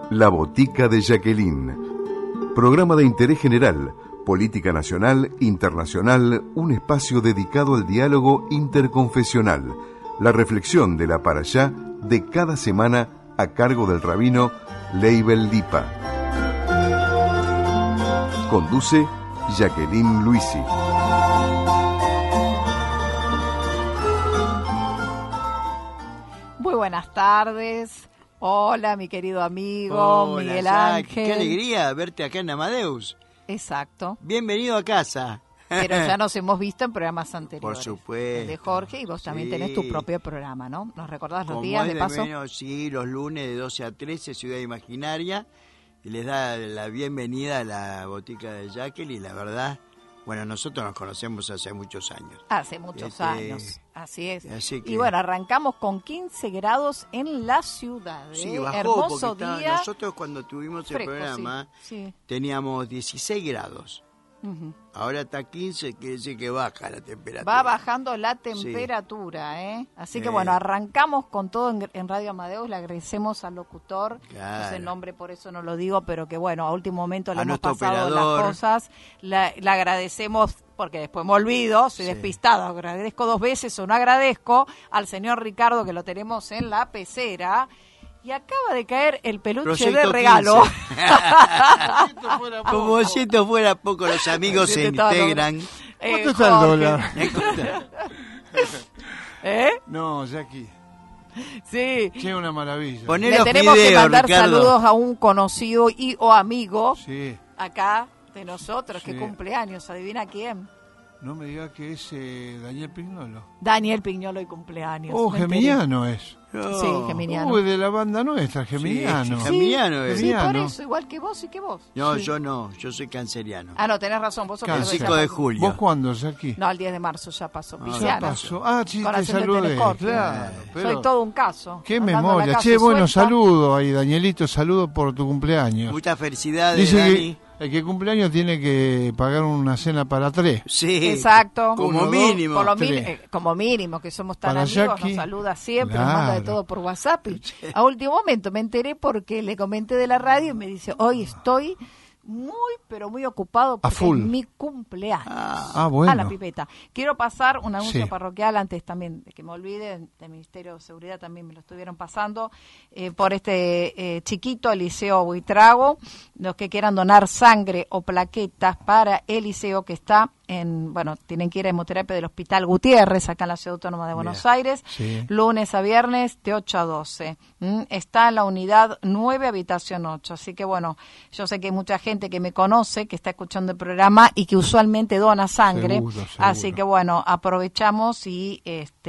La Botica de Jacqueline. Programa de interés general, política nacional, internacional, un espacio dedicado al diálogo interconfesional, la reflexión de la parashá de cada semana a cargo del rabino Leibel Lipa. Conduce Jacqueline Luisi. Muy buenas tardes. Hola, mi querido amigo. Hola, Miguel Jack. Ángel. Qué alegría verte acá en Amadeus. Exacto. Bienvenido a casa. Pero ya nos hemos visto en programas anteriores. Por supuesto. El de Jorge, y vos también tenés tu propio programa, ¿no? ¿Nos recordás los Como días es de paso? menos, sí, los lunes de 12 a 13, Ciudad Imaginaria. Y les da la bienvenida a la Botica de Jacqueline. Y la verdad, bueno, nosotros nos conocemos hace muchos años. Hace muchos años, así es. Así que, y bueno, arrancamos con 15 grados en la ciudad. sí, bajó, Hermoso porque día. nosotros cuando tuvimos Fresco, el programa sí. teníamos 16 grados. Uh-huh. Ahora está 15, quiere decir que baja la temperatura. Va bajando la temperatura, ¿eh? Así que bueno, arrancamos con todo en Radio Amadeus. Le agradecemos al locutor, Claro. no sé el nombre, por eso no lo digo, pero que bueno, a último momento le A hemos nuestro pasado operador. las cosas. Le agradecemos, porque después me olvido, soy Sí. despistada, agradezco dos veces o no agradezco al señor Ricardo, que lo tenemos en la pecera. Y acaba de caer el peluche Proyecto de regalo. 15. Como si esto fuera poco, los amigos se integran. ¿Cuánto está el dólar? ¿Eh? No, Jackie. Sí. Qué una maravilla. Poné Le los tenemos que videos, mandar Ricardo. saludos a un conocido y o amigo Sí. acá de nosotros, Sí. que cumpleaños. ¿Adivina quién? No me diga que es Daniel Pignolo. Daniel Pignolo y cumpleaños. Oh, Me enteré. geminiano es. No. Sí, geminiano. Uy, de la banda nuestra, geminiano. Sí, geminiano es. Sí, Geminiano. por eso, igual que vos y que vos. No, Sí. yo no, yo soy canceriano. Ah, no, tenés razón, vos sos Cáncer. El fecha 5 de pasó. julio. ¿Vos cuándo, Jackie? No, el 10 de marzo ya pasó. Ya Pisciano. pasó. Ah, sí, te Corazón del saludé. telescopio. Claro. Pero Soy todo un caso. qué Andando en la memoria. calle Che, bueno, suelta. saludo ahí, Danielito, saludo por tu cumpleaños. Muchas felicidades, Dice Dani. que el que cumpleaños tiene que pagar una cena para 3. Sí, Exacto. como Uno, dos, mínimo. Por lo Tres. como mínimo, que somos tan Para amigos, Jackie, nos saluda siempre, nos manda de claro. todo por WhatsApp. Y a último momento me enteré porque le comenté de la radio y me dice, hoy estoy muy, pero muy ocupado porque full. es mi cumpleaños. Ah, bueno. A la pipeta. Quiero pasar un anuncio Sí. parroquial antes también de que me olvide, del Ministerio de Seguridad también me lo estuvieron pasando, por este chiquito, el Liceo Buitrago, los que quieran donar sangre o plaquetas para el liceo que está tienen que ir a hemoterapia del Hospital Gutiérrez, acá en la Ciudad Autónoma de Buenos Aires, Sí. lunes a viernes de 8 a 12. Está en la unidad 9, habitación 8. Así que bueno, yo sé que hay mucha gente que me conoce, que está escuchando el programa y que usualmente dona sangre. Seguro. Así que bueno, aprovechamos y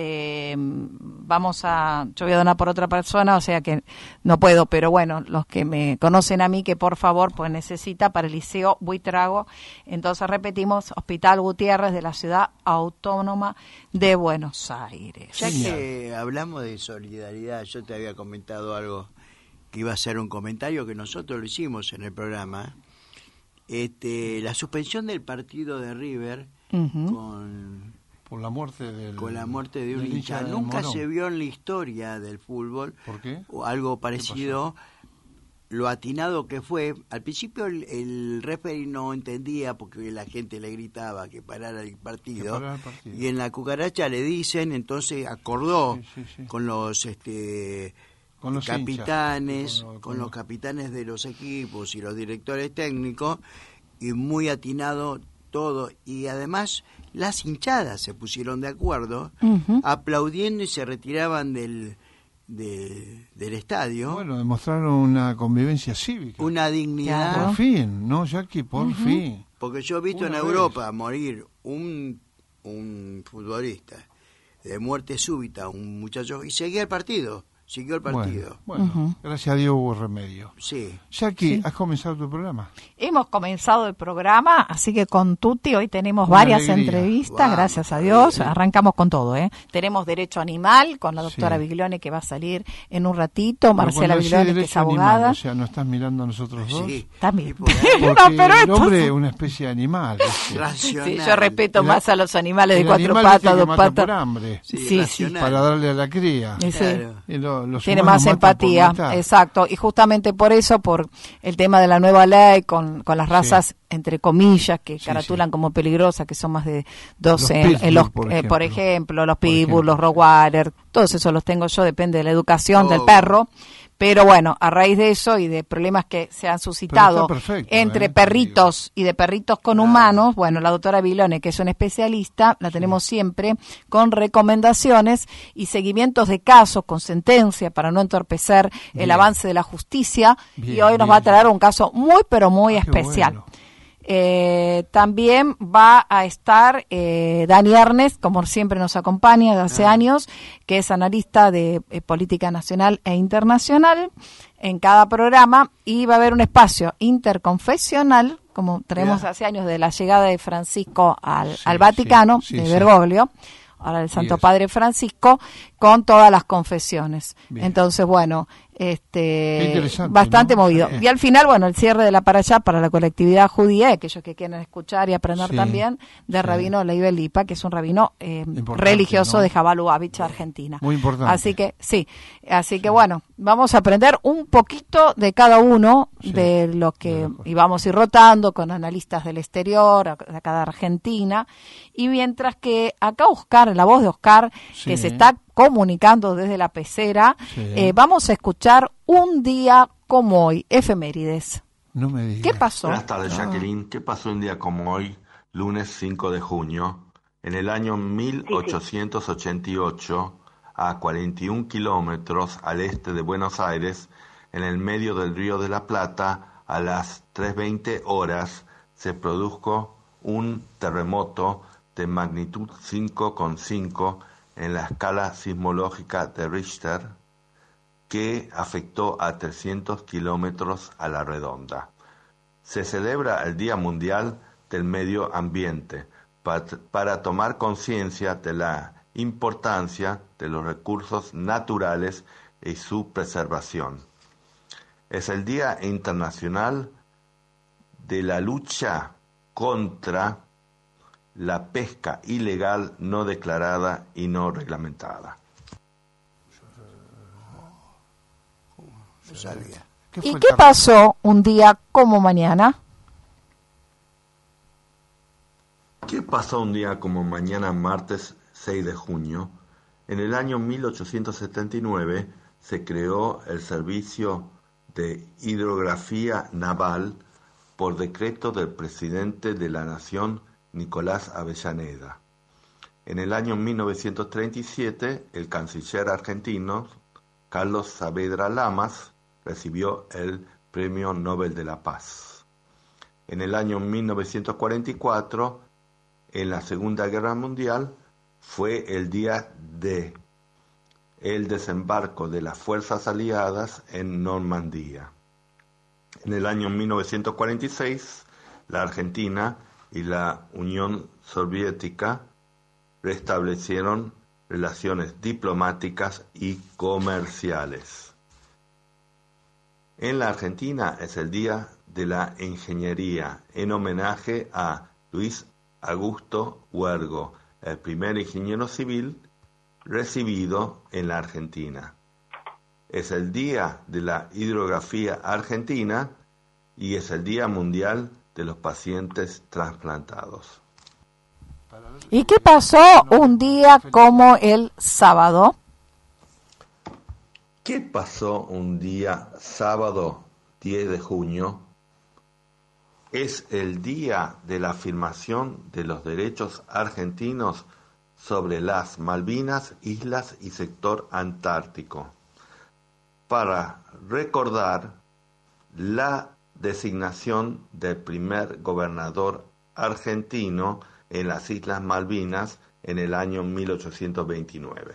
yo voy a donar por otra persona, o sea que no puedo, pero bueno, los que me conocen a mí, que por favor, pues necesita para el Liceo Buitrago. Entonces repetimos, Hospital Gutiérrez de la Ciudad Autónoma de Buenos Aires. Ya que hablamos de solidaridad, yo te había comentado algo que iba a ser un comentario que nosotros lo hicimos en el programa. La suspensión del partido de River Ujú. Por la muerte con la muerte de un del hincha. del Nunca Morón. se vio en la historia del fútbol ¿Por qué? o algo parecido. Lo atinado que fue. Al principio el referee no entendía porque la gente le gritaba que parara el partido. Que parara el partido. Y en la cucaracha le dicen, entonces acordó Sí. con los Con los capitanes, hinchas. con los capitanes de los equipos y los directores técnicos, y muy atinado todo. Y además las hinchadas se pusieron de acuerdo, Ujú. aplaudiendo y se retiraban del estadio. Bueno, demostraron una convivencia cívica. Una dignidad. Claro. Por fin, ¿no, Jackie? Por fin. Porque yo he visto Una en vez. Europa morir un futbolista de muerte súbita, un muchacho, y seguía el partido. Siguió el partido. Bueno, Ujú. gracias a Dios hubo remedio. Sí. Jackie, Sí. ¿has comenzado tu programa? Hemos comenzado el programa, así que con Tuti hoy tenemos Una varias alegría. entrevistas, Vamos, gracias a Dios. sí. Arrancamos con todo, ¿eh? Tenemos Derecho Animal con la doctora Sí. Biglione, que va a salir en un ratito, Marcela Pero cuando decís Biglione, que es derecho abogada. animal, o sea, ¿no estás mirando a nosotros dos? Sí. También. Y por ahí, Porque No, pero el esto hombre es- es una especie de animal. ¿viste? racional. Sí, yo respeto El- más a los animales de el cuatro animal, viste, patas, que dos mata patas. por hambre, Sí, Sí, racional. para darle a la cría. Sí. Claro. Y tiene más empatía, exacto, y justamente por eso, por el tema de la nueva ley con las razas entre comillas que caratulan como peligrosas, que son más de 12 por ejemplo, los pitbull, los rottweiler, todos esos los tengo yo, depende de la educación del perro. Pero bueno, a raíz de eso y de problemas que se han suscitado entre perritos y de perritos con humanos, bueno, la doctora Vilone, que es una especialista, la tenemos siempre con recomendaciones y seguimientos de casos con sentencia para no entorpecer el avance de la justicia. Y hoy nos va a traer un caso muy, pero muy especial. Bueno. También va a estar Dani Ernest, como siempre nos acompaña de hace años, que es analista de política nacional e internacional en cada programa, y va a haber un espacio interconfesional, como tenemos hace años de la llegada de Francisco al Vaticano, de Bergoglio, ahora el Santo Padre Francisco, con todas las confesiones. Entonces, bueno, bastante movido. Y al final, bueno, el cierre de la Parashá para la colectividad judía, aquellos que quieren escuchar y aprender también, de Rabino Leibel Lipa, que es un rabino religioso de Jabal Lubavitch, Argentina. Muy importante. Así que bueno, vamos a aprender un poquito de cada uno de lo que, y vamos a ir rotando con analistas del exterior, acá de Argentina, y mientras que acá Oscar, la voz de Oscar, que se está comunicando desde la pecera, vamos a escuchar un día como hoy, efemérides. No me digas. ¿Qué pasó? Buenas tardes, Jacqueline. ¿Qué pasó un día como hoy, lunes 5 de junio? En el año 1888, a 41 kilómetros al este de Buenos Aires, en el medio del Río de la Plata, a las 3:20 horas, se produjo un terremoto de magnitud 5,5 en la escala sismológica de Richter, que afectó a 300 kilómetros a la redonda. Se celebra el Día Mundial del Medio Ambiente para tomar conciencia de la importancia de los recursos naturales y su preservación. Es el Día Internacional de la lucha contra la pesca ilegal, no declarada y no reglamentada. ¿Y qué pasó un día como mañana? ¿Qué pasó un día como mañana, martes 6 de junio? En el año 1879 se creó el Servicio de Hidrografía Naval por decreto del presidente de la Nación, Nicolás Avellaneda. En el año 1937, el canciller argentino, Carlos Saavedra Lamas, recibió el Premio Nobel de la Paz. En el año 1944, en la Segunda Guerra Mundial, fue el día de el desembarco de las fuerzas aliadas en Normandía. En el año 1946, la Argentina y la Unión Soviética restablecieron relaciones diplomáticas y comerciales. En la Argentina es el Día de la Ingeniería, en homenaje a Luis Augusto Huergo, el primer ingeniero civil recibido en la Argentina. Es el Día de la Hidrografía Argentina y es el Día Mundial de los Pacientes Trasplantados. ¿Y qué pasó un día como el sábado? ¿Qué pasó un día sábado 10 de junio? Es el día de la afirmación de los derechos argentinos sobre las Malvinas, islas y sector antártico, para recordar la designación del primer gobernador argentino en las Islas Malvinas en el año 1829.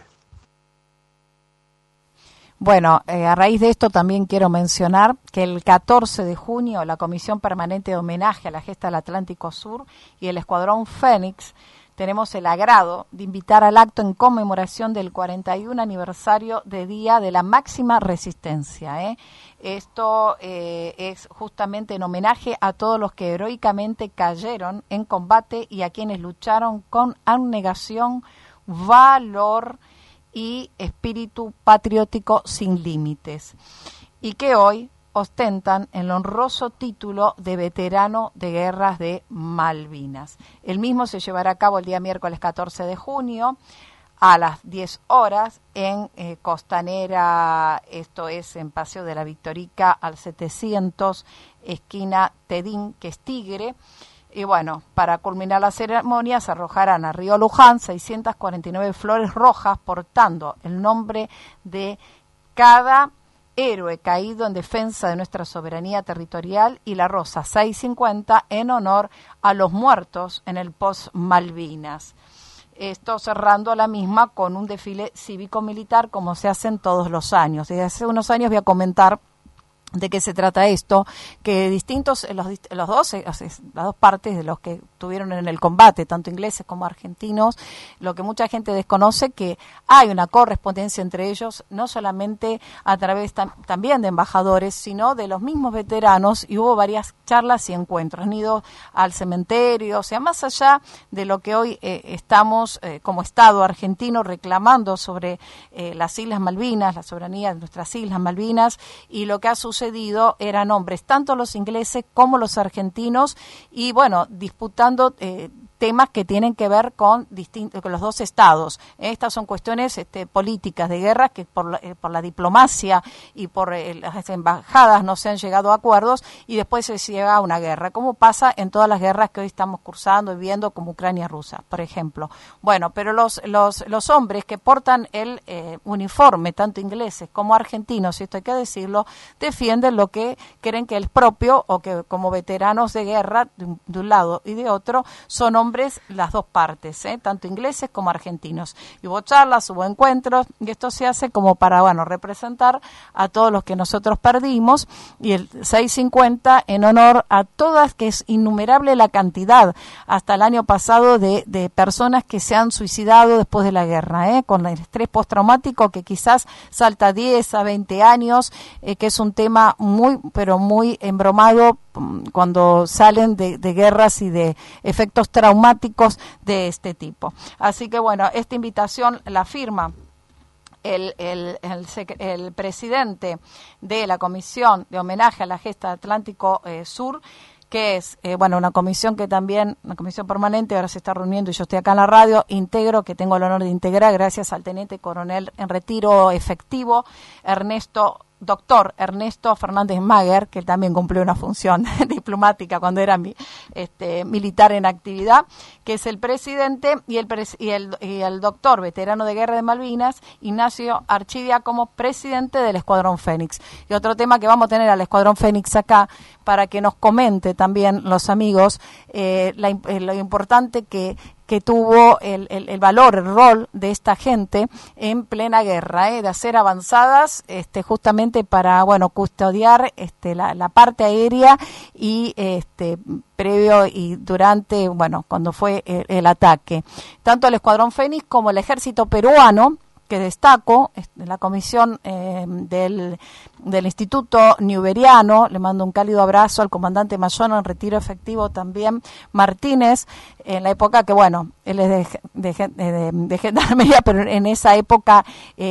Bueno, a raíz de esto también quiero mencionar que el 14 de junio la Comisión Permanente de Homenaje a la Gesta del Atlántico Sur y el Escuadrón Fénix tenemos el agrado de invitar al acto en conmemoración del 41 aniversario de Día de la Máxima Resistencia. Esto es justamente en homenaje a todos los que heroicamente cayeron en combate y a quienes lucharon con abnegación, valor y espíritu patriótico sin límites, y que hoy ostentan el honroso título de veterano de guerras de Malvinas. El mismo se llevará a cabo el día miércoles 14 de junio a las 10 horas en Costanera, esto es en Paseo de la Victorica al 700, esquina Tedín, que es Tigre. Y bueno, para culminar la ceremonia se arrojarán a Río Luján 649 flores rojas portando el nombre de cada héroe caído en defensa de nuestra soberanía territorial, y la rosa 650 en honor a los muertos en el post-Malvinas. Esto cerrando la misma con un desfile cívico-militar como se hacen todos los años. Desde hace unos años voy a comentar de qué se trata esto, que distintos, las dos partes de los que estuvieron en el combate, tanto ingleses como argentinos, lo que mucha gente desconoce, que hay una correspondencia entre ellos, no solamente a través también de embajadores, sino de los mismos veteranos, y hubo varias charlas y encuentros, han ido al cementerio, o sea, más allá de lo que hoy estamos como Estado argentino reclamando sobre las Islas Malvinas, la soberanía de nuestras Islas Malvinas, y lo que ha sucedido eran hombres, tanto los ingleses como los argentinos, y bueno, disputando temas que tienen que ver con los dos estados. Estas son cuestiones políticas de guerra que por la diplomacia y por las embajadas no se han llegado a acuerdos, y después se llega a una guerra, como pasa en todas las guerras que hoy estamos cursando y viendo, como Ucrania-Rusia, por ejemplo. Bueno, pero los hombres que portan el uniforme, tanto ingleses como argentinos, y esto hay que decirlo, defienden lo que creen que es propio, o que como veteranos de guerra de un lado y de otro son hombres, las dos partes, tanto ingleses como argentinos. Y hubo charlas, hubo encuentros, y esto se hace como para, bueno, representar a todos los que nosotros perdimos, y el 650 en honor a todas, que es innumerable la cantidad hasta el año pasado de personas que se han suicidado después de la guerra, con el estrés postraumático que quizás salta 10 a 20 años, que es un tema muy, pero muy embromado cuando salen de guerras y de efectos traumáticos de este tipo. Así que bueno, esta invitación la firma el presidente de la Comisión de Homenaje a la Gesta Atlántico Sur, que es una comisión que también, una comisión permanente, ahora se está reuniendo, y yo estoy acá en la radio, que tengo el honor de integrar gracias al teniente coronel en retiro efectivo, doctor Ernesto Fernández Maguer, que también cumplió una función diplomática cuando era militar en actividad, que es el presidente, y el doctor veterano de guerra de Malvinas, Ignacio Archivia, como presidente del Escuadrón Fénix. Y otro tema que vamos a tener al Escuadrón Fénix acá, para que nos comente también los amigos lo importante que tuvo el valor, el rol de esta gente en plena guerra, de hacer avanzadas justamente para custodiar la parte aérea, y previo y durante, cuando fue el ataque. Tanto el Escuadrón Fénix como el ejército peruano, que destaco, la comisión del Instituto Newberiano, le mando un cálido abrazo al comandante Mayona en retiro efectivo también, Martínez, en la época que, él es de gendarmería, pero en esa época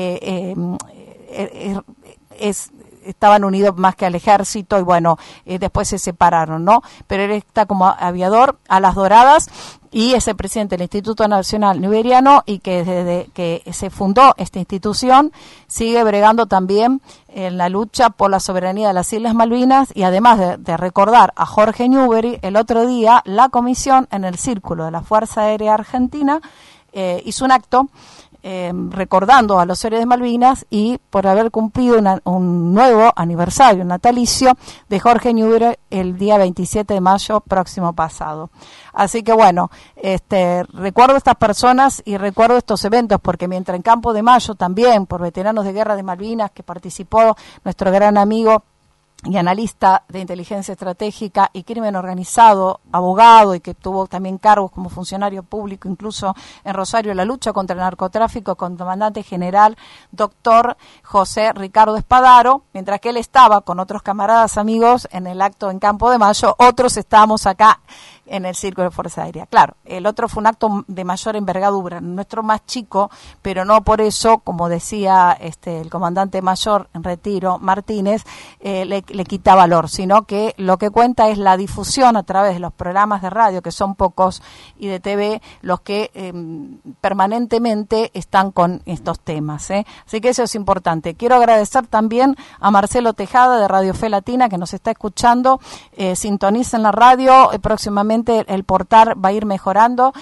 estaban unidos más que al ejército, y después se separaron, ¿no? Pero él está como aviador a las Doradas, y es el presidente del Instituto Nacional Newberiano, y que desde que se fundó esta institución sigue bregando también en la lucha por la soberanía de las Islas Malvinas. Y además de recordar a Jorge Newbery, el otro día la comisión en el Círculo de la Fuerza Aérea Argentina hizo un acto recordando a los héroes de Malvinas, y por haber cumplido un nuevo aniversario natalicio de Jorge Newbery el día 27 de mayo próximo pasado. Así que recuerdo estas personas y recuerdo estos eventos, porque mientras en Campo de Mayo también, por veteranos de guerra de Malvinas, que participó nuestro gran amigo y analista de inteligencia estratégica y crimen organizado, abogado, y que tuvo también cargos como funcionario público, incluso en Rosario, la lucha contra el narcotráfico, con comandante general doctor José Ricardo Espadaro. Mientras que él estaba con otros camaradas amigos en el acto en Campo de Mayo, otros estábamos acá en el Círculo de Fuerza Aérea. Claro, el otro fue un acto de mayor envergadura, nuestro más chico, pero no por eso, como decía el comandante mayor en retiro, Martínez, le quita valor, sino que lo que cuenta es la difusión a través de los programas de radio, que son pocos, y de TV, los que permanentemente están con estos temas. Así que eso es importante. Quiero agradecer también a Marcelo Tejada de Radio Fe Latina, que nos está escuchando. Sintonicen la radio, próximamente el portal va a ir mejorando.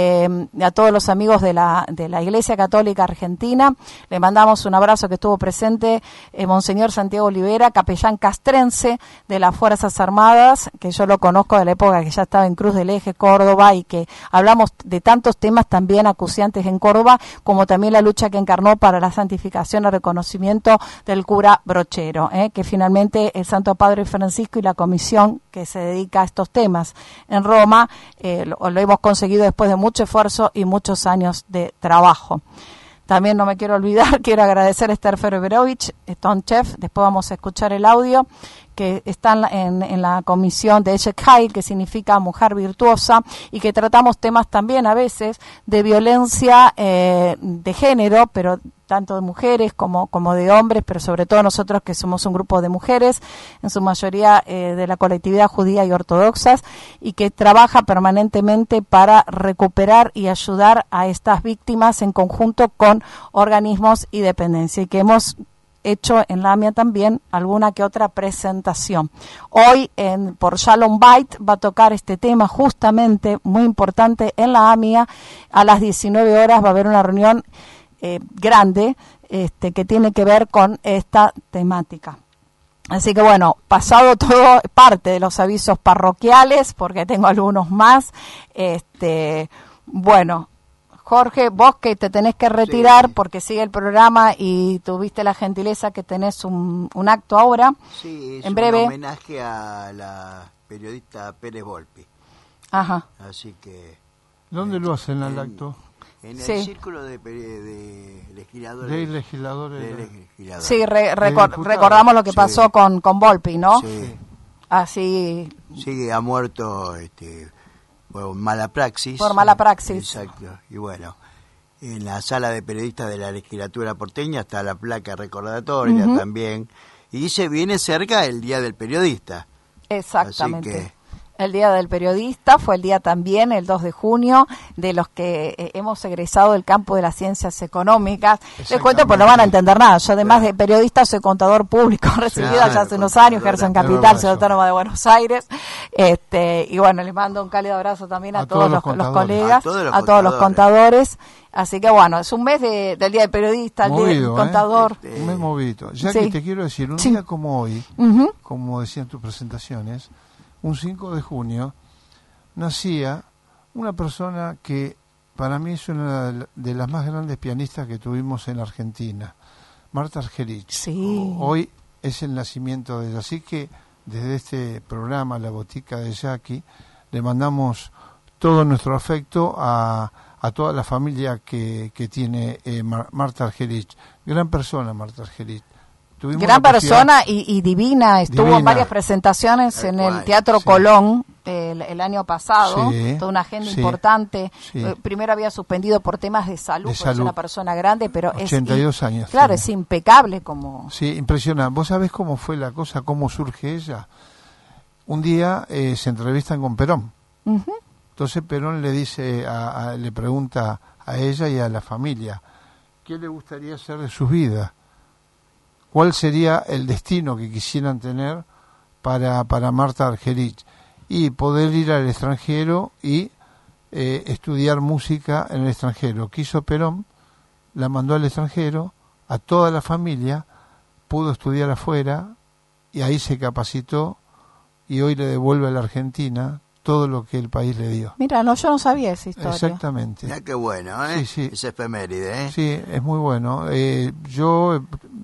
A todos los amigos de la Iglesia Católica Argentina, le mandamos un abrazo, que estuvo presente Monseñor Santiago Olivera, capellán castrense de las Fuerzas Armadas, que yo lo conozco de la época que ya estaba en Cruz del Eje, Córdoba, y que hablamos de tantos temas también acuciantes en Córdoba, como también la lucha que encarnó para la santificación y reconocimiento del cura Brochero, que finalmente el Santo Padre Francisco y la comisión que se dedica a estos temas en Roma lo hemos conseguido después de mucho esfuerzo y muchos años de trabajo. También no me quiero olvidar, quiero agradecer a Esther Feroverovich, Stone Chef, después vamos a escuchar el audio, que está en la comisión de Eshek-Hail, que significa mujer virtuosa, y que tratamos temas también a veces de violencia de género, pero tanto de mujeres como de hombres, pero sobre todo nosotros que somos un grupo de mujeres, en su mayoría de la colectividad judía y ortodoxas, y que trabaja permanentemente para recuperar y ayudar a estas víctimas en conjunto con organismos y dependencia, y que hemos hecho en la AMIA también alguna que otra presentación. Hoy por Shalom Bait va a tocar este tema justamente muy importante en la AMIA. A las 19 horas va a haber una reunión grande que tiene que ver con esta temática. Así que bueno, pasado todo parte de los avisos parroquiales, porque tengo algunos más. Bueno, Jorge, vos que te tenés que retirar, sí, porque sigue el programa y tuviste la gentileza que tenés un acto ahora. Sí, es en breve. Un homenaje a la periodista Pérez Volpi. Ajá. Así que... ¿Dónde lo hacen el acto? En sí, el círculo de legisladores. De legisladores. Sí, recordamos lo que pasó con Volpi, ¿no? Sí. Así. Sí, ha muerto por mala praxis. Por mala praxis. Exacto. Y bueno, en la sala de periodistas de la legislatura porteña está la placa recordatoria también. Y se viene cerca el Día del Periodista. Exactamente. Así que... El Día del Periodista fue el día también, el 2 de junio, de los que hemos egresado del campo de las ciencias económicas. Les cuento, pues no van a entender nada. Yo además de periodista soy contador público, recibido ya hace unos años, Gerson Capital, Ciudad Autónoma de Buenos Aires. Y bueno, les mando un cálido abrazo también a todos los colegas, a todos los contadores. Así que bueno, es un mes del Día del Periodista, el Día del Contador. Un mes movido. Ya que te quiero decir, un día como hoy, como decían tus presentaciones, un 5 de junio, nacía una persona que para mí es una de las más grandes pianistas que tuvimos en Argentina, Marta Argerich. Sí. Hoy es el nacimiento de ella, así que desde este programa, La Botica de Jackie, le mandamos todo nuestro afecto a toda la familia que tiene Marta Argerich. Gran persona, Marta Argerich. Gran persona y divina, estuvo en varias presentaciones en el Teatro Colón el año pasado, toda una agenda importante. Primero había suspendido por temas de salud, porque es una persona grande, pero 82 años. Claro, es impecable como... Sí, impresionante. ¿Vos sabés cómo fue la cosa, cómo surge ella? Un día se entrevistan con Perón. Entonces Perón le dice, le pregunta a ella y a la familia, ¿qué le gustaría hacer de sus vidas? ¿Cuál sería el destino que quisieran tener para Marta Argerich? Y poder ir al extranjero y estudiar música en el extranjero. Quiso Perón, la mandó al extranjero, a toda la familia, pudo estudiar afuera y ahí se capacitó y hoy le devuelve a la Argentina todo lo que el país le dio. Mira, yo no sabía esa historia. Exactamente. Mira qué bueno, ¿eh? Sí. Esa efeméride, ¿eh? Sí, es muy bueno. Yo,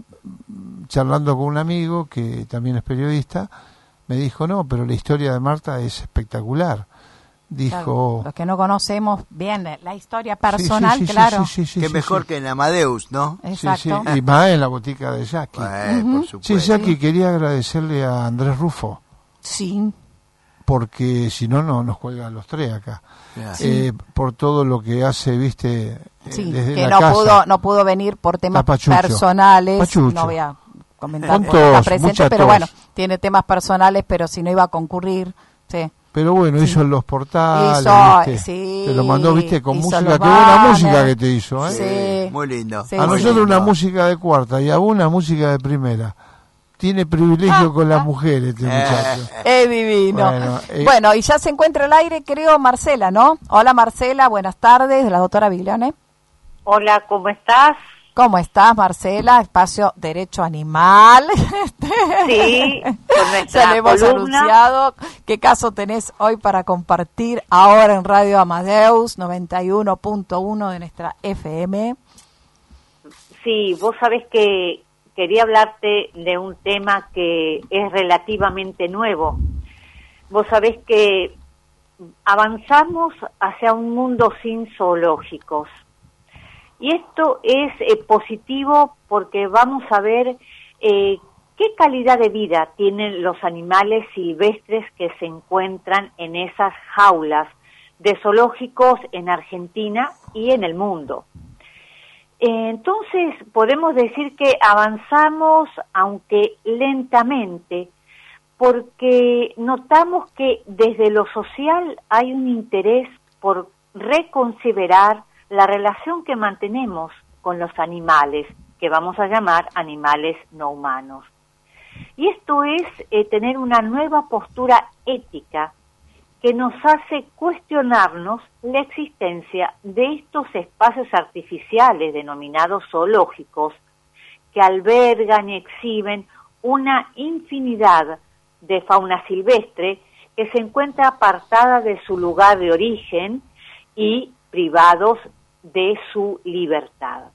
charlando con un amigo que también es periodista, me dijo, no, pero la historia de Marta es espectacular. Dijo... Claro, los que no conocemos bien la historia personal, claro. Qué mejor que en Amadeus, ¿no? Exacto. Y más en La Botica de Jackie. Por supuesto. Sí, Jackie, quería agradecerle a Andrés Rufo. Sí. porque si no, nos cuelgan los tres acá. Por todo lo que hace, viste, desde que la casa. no pudo venir por temas Pachucho. personales. Pachucho. No voy a comentar Con porque está tos, presente, mucha pero tos. bueno, tiene temas personales, pero si no iba a concurrir, sí. Pero bueno, hizo los portales, ¿viste? Sí, te lo mandó, viste, con hizo música. los Qué buena banners. música que te hizo, ¿eh? Sí. Muy lindo. Sí, A muy nosotros lindo. una música de cuarta y a una música de primera. Tiene privilegio con las mujeres este muchacho. Es divino. Bueno, y ya se encuentra al aire, creo, Marcela, ¿no? Hola, Marcela, buenas tardes, de la doctora Viglione. Hola, ¿cómo estás? ¿Cómo estás, Marcela? Espacio Derecho Animal. Sí, con nuestra Ya le hemos columna. anunciado. ¿Qué caso tenés hoy para compartir ahora en Radio Amadeus 91.1 de nuestra FM? Sí, vos sabés que quería hablarte de un tema que es relativamente nuevo. Vos sabés que avanzamos hacia un mundo sin zoológicos. Y esto es positivo porque vamos a ver qué calidad de vida tienen los animales silvestres que se encuentran en esas jaulas de zoológicos en Argentina y en el mundo. Entonces podemos decir que avanzamos, aunque lentamente, porque notamos que desde lo social hay un interés por reconsiderar la relación que mantenemos con los animales, que vamos a llamar animales no humanos. Y esto es tener una nueva postura ética que nos hace cuestionarnos la existencia de estos espacios artificiales denominados zoológicos, que albergan y exhiben una infinidad de fauna silvestre que se encuentra apartada de su lugar de origen y privados de su libertad.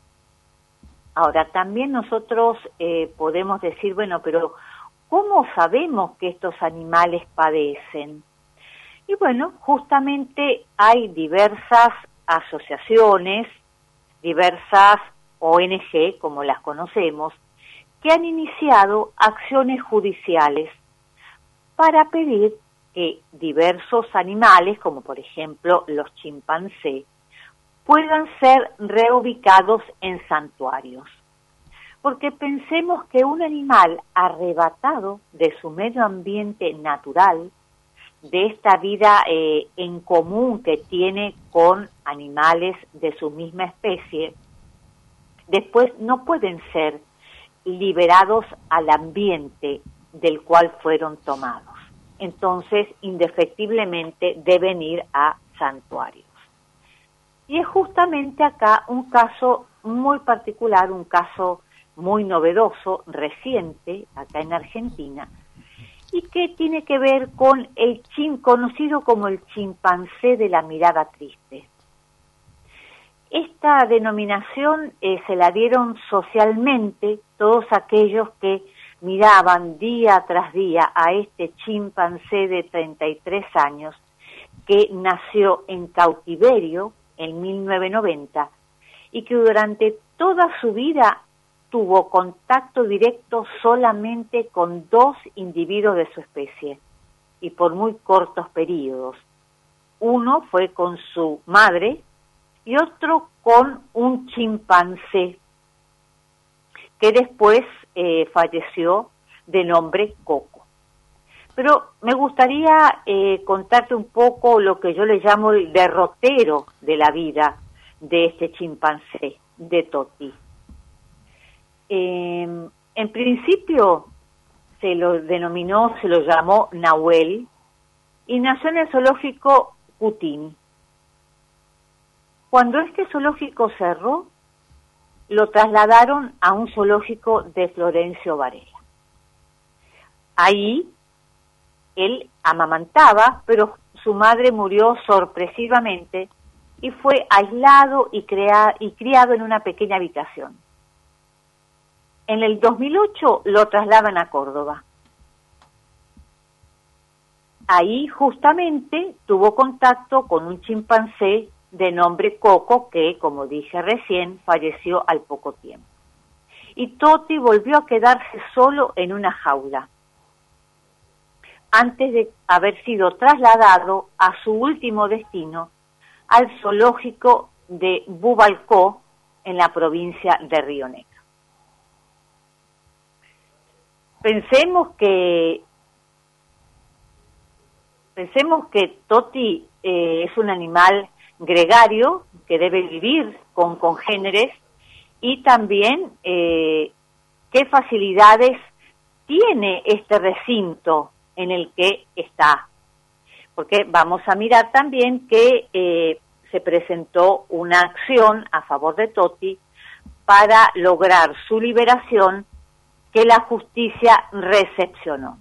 Ahora, también nosotros podemos decir, bueno, pero ¿cómo sabemos que estos animales padecen? Y bueno, justamente hay diversas asociaciones, diversas ONG, como las conocemos, que han iniciado acciones judiciales para pedir que diversos animales, como por ejemplo los chimpancés, puedan ser reubicados en santuarios. Porque pensemos que un animal arrebatado de su medio ambiente natural, de esta vida en común que tiene con animales de su misma especie, después no pueden ser liberados al ambiente del cual fueron tomados. Entonces, indefectiblemente deben ir a santuarios. Y es justamente acá un caso muy particular, un caso muy novedoso, reciente, acá en Argentina, y que tiene que ver con el conocido como el chimpancé de la mirada triste. Esta denominación se la dieron socialmente todos aquellos que miraban día tras día a este chimpancé de 33 años que nació en cautiverio en 1990 y que durante toda su vida tuvo contacto directo solamente con 2 individuos de su especie y por muy cortos periodos. Uno fue con su madre y otro con un chimpancé que después falleció de nombre Coco. Pero me gustaría contarte un poco lo que yo le llamo el derrotero de la vida de este chimpancé, de Toti. En principio se lo llamó Nahuel y nació en el zoológico Cutini. Cuando este zoológico cerró, lo trasladaron a un zoológico de Florencio Varela. Ahí él amamantaba, pero su madre murió sorpresivamente y fue aislado y criado en una pequeña habitación. En el 2008 lo trasladan a Córdoba. Ahí justamente tuvo contacto con un chimpancé de nombre Coco, que, como dije recién, falleció al poco tiempo. Y Toti volvió a quedarse solo en una jaula. antes de haber sido trasladado a su último destino, al zoológico de Bubalcó, en la provincia de Río Negro. Pensemos que Toti es un animal gregario que debe vivir con congéneres, y también qué facilidades tiene este recinto en el que está. Porque vamos a mirar también que se presentó una acción a favor de Toti para lograr su liberación, que la justicia recepcionó.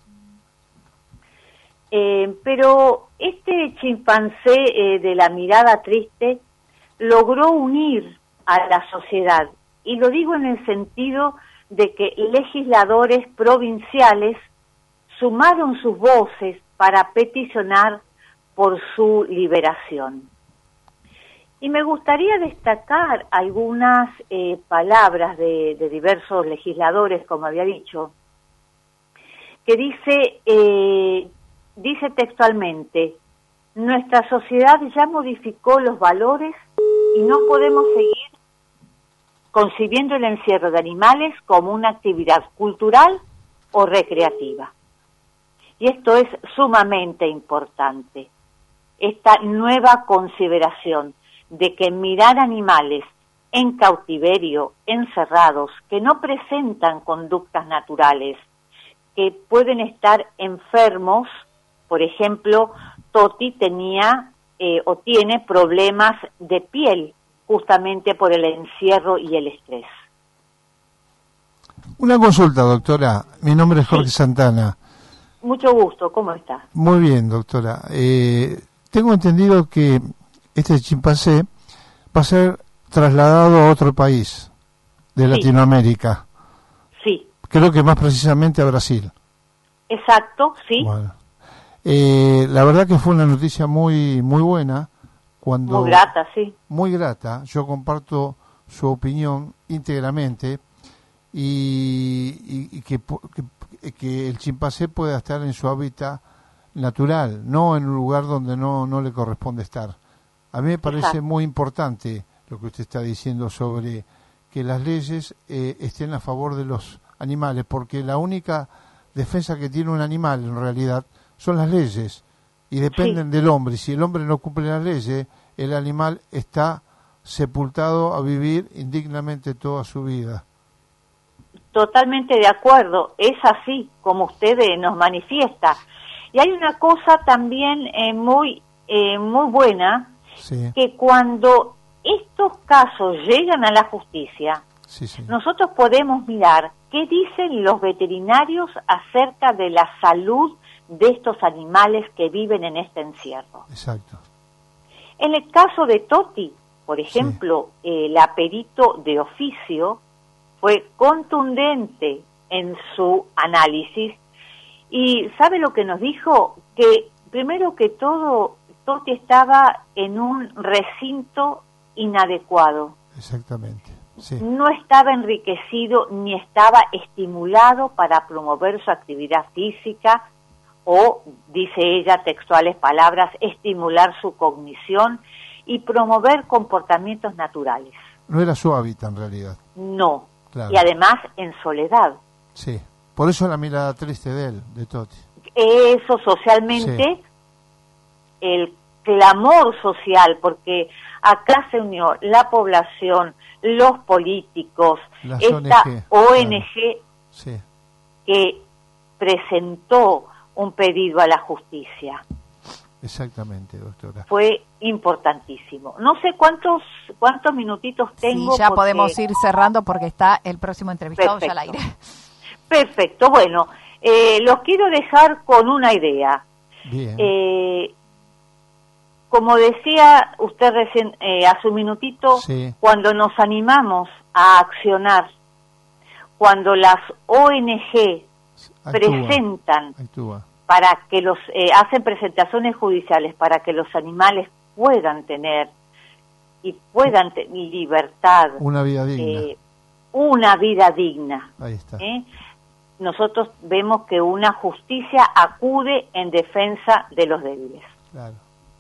Pero este chimpancé de la mirada triste logró unir a la sociedad, y lo digo en el sentido de que legisladores provinciales sumaron sus voces para peticionar por su liberación. Y me gustaría destacar algunas palabras de diversos legisladores, como había dicho, que dice textualmente: nuestra sociedad ya modificó los valores y no podemos seguir concibiendo el encierro de animales como una actividad cultural o recreativa. Y esto es sumamente importante, esta nueva consideración de que mirar animales en cautiverio, encerrados, que no presentan conductas naturales, que pueden estar enfermos. Por ejemplo, Toti tenía o tiene problemas de piel, justamente por el encierro y el estrés. Una consulta, doctora. Mi nombre es Jorge Santana. Mucho gusto, ¿cómo está? Muy bien, doctora. Tengo entendido que este chimpancé va a ser trasladado a otro país de Latinoamérica. Sí. Creo que más precisamente a Brasil. Exacto, sí. Bueno. La verdad que fue una noticia muy buena. Muy grata, sí. Muy grata. Yo comparto su opinión íntegramente, y que el chimpancé pueda estar en su hábitat natural, no en un lugar donde no le corresponde estar. A mí me parece muy importante lo que usted está diciendo sobre que las leyes estén a favor de los animales, porque la única defensa que tiene un animal en realidad son las leyes, y dependen del hombre. Si el hombre no cumple las leyes, el animal está sepultado a vivir indignamente toda su vida. Totalmente de acuerdo, es así como usted nos manifiesta. Y hay una cosa también muy buena, que cuando estos casos llegan a la justicia, nosotros podemos mirar qué dicen los veterinarios acerca de la salud de estos animales que viven en este encierro. Exacto. En el caso de Toti, por ejemplo, la perito de oficio fue contundente en su análisis, y ¿sabe lo que nos dijo? Que primero que todo, Toti estaba en un recinto inadecuado. Exactamente. Sí. No estaba enriquecido ni estaba estimulado para promover su actividad física, o, dice ella, textuales palabras, estimular su cognición y promover comportamientos naturales. No era su hábitat en realidad. No. Claro. Y además en soledad. Sí, por eso la mirada triste de él, de Toti. Eso socialmente, el clamor social, porque acá se unió la población, los políticos, esta ONG que presentó un pedido a la justicia. Exactamente, doctora. Fue importantísimo. No sé cuántos minutitos tengo. Sí, ya podemos ir cerrando porque está el próximo entrevistado ya al aire. Perfecto. Bueno, los quiero dejar con una idea. Bien. Como decía usted recién, hace un minutito, cuando nos animamos a accionar, cuando las ONG presentan para que hacen presentaciones judiciales para que los animales puedan tener libertad, una vida digna. Una vida digna. Ahí está. nosotros vemos que una justicia acude en defensa de los débiles. Claro.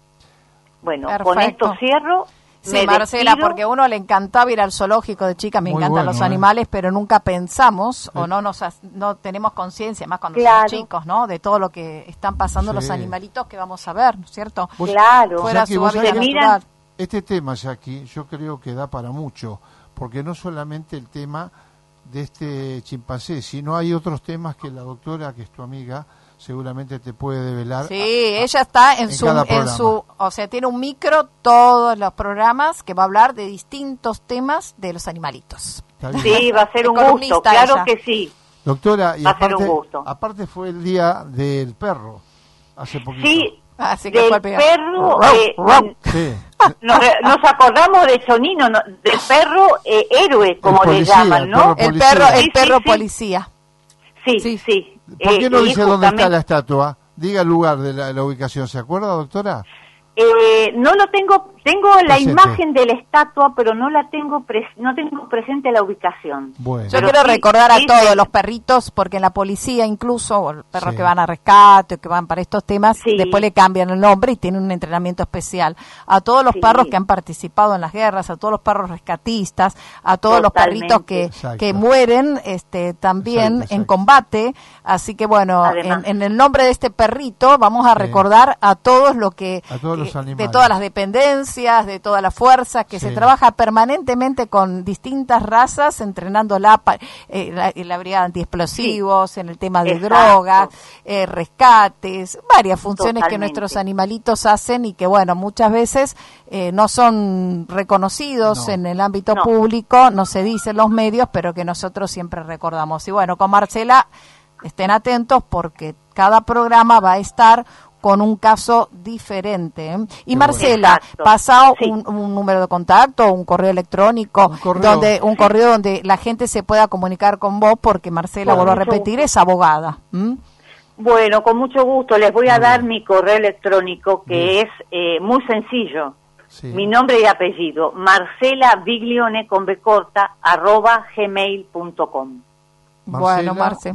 Bueno, Perfecto. con esto cierro. Sí, Me Marcela, despido. porque a uno le encantaba ir al zoológico de chica, me Muy encantan bueno, los animales, pero nunca pensamos o no tenemos conciencia, más cuando Claro. somos chicos, ¿no? De todo lo que están pasando Sí. los animalitos que vamos a ver, ¿no es cierto? Claro. Fuera Jackie, su vos hábitat sabés que natural. este tema, Jackie, yo creo que da para mucho, porque no solamente el tema de este chimpancé, sino hay otros temas que la doctora, que es tu amiga, seguramente te puede develar. Sí, ella está en cada su, programa. o sea, tiene un micro todos los programas que va a hablar de distintos temas de los animalitos. ¿Está bien? Sí, va a ser Es un gusto, columnista claro ella. que sí. Doctora, y Va a ser un aparte, gusto. aparte fue el día del perro, hace poquito. Sí, Así que del fue el peor. perro, Sí. nos acordamos de Chonino, del perro héroe, como le policía, llaman, el ¿no? perro El perro, Sí, el perro sí, sí. policía. Sí, Sí. sí. ¿Por qué no y dice dónde está justamente- la estatua? Diga el lugar de la ubicación, ¿se acuerda, doctora? No lo tengo la Presente. imagen de la estatua, pero no la tengo no tengo presente la ubicación. Bueno. Yo Pero quiero sí, recordar a sí, todos sí. los perritos, porque en la policía incluso, o los perros Sí. que van a rescate, o que van para estos temas, Sí. después le cambian el nombre y tienen un entrenamiento especial. A todos los Sí. perros que han participado en las guerras, a todos los perros rescatistas, a todos los Totalmente. perritos que Exacto. mueren también Exacto, en exacto. combate. Así que bueno, Además. en el nombre de este perrito vamos a Sí. recordar a todos lo que, A todos los de animales. todas las dependencias, de todas las fuerzas, que Sí. se trabaja permanentemente con distintas razas, entrenándola en la brigada antiexplosivos, en el tema de Exacto. drogas, rescates, varias funciones que Totalmente. nuestros animalitos hacen y que, bueno, muchas veces no son reconocidos No. en el ámbito No. público, no se dice en los medios, pero que nosotros siempre recordamos. Y bueno, con Marcela, estén atentos porque cada programa va a estar con un caso diferente. Y Qué Marcela, Exacto. pasado Sí. un número de contacto, un correo electrónico, un correo donde la gente se pueda comunicar con vos, porque Marcela, Con vuelvo a mucho repetir, gusto. es abogada. ¿m? Bueno, con mucho gusto. Les voy a Muy dar bien. mi correo electrónico, que Bien. es muy sencillo. Sí. Mi nombre y apellido, Marcela Biglione con B corta, @gmail.com. Bueno, Marce.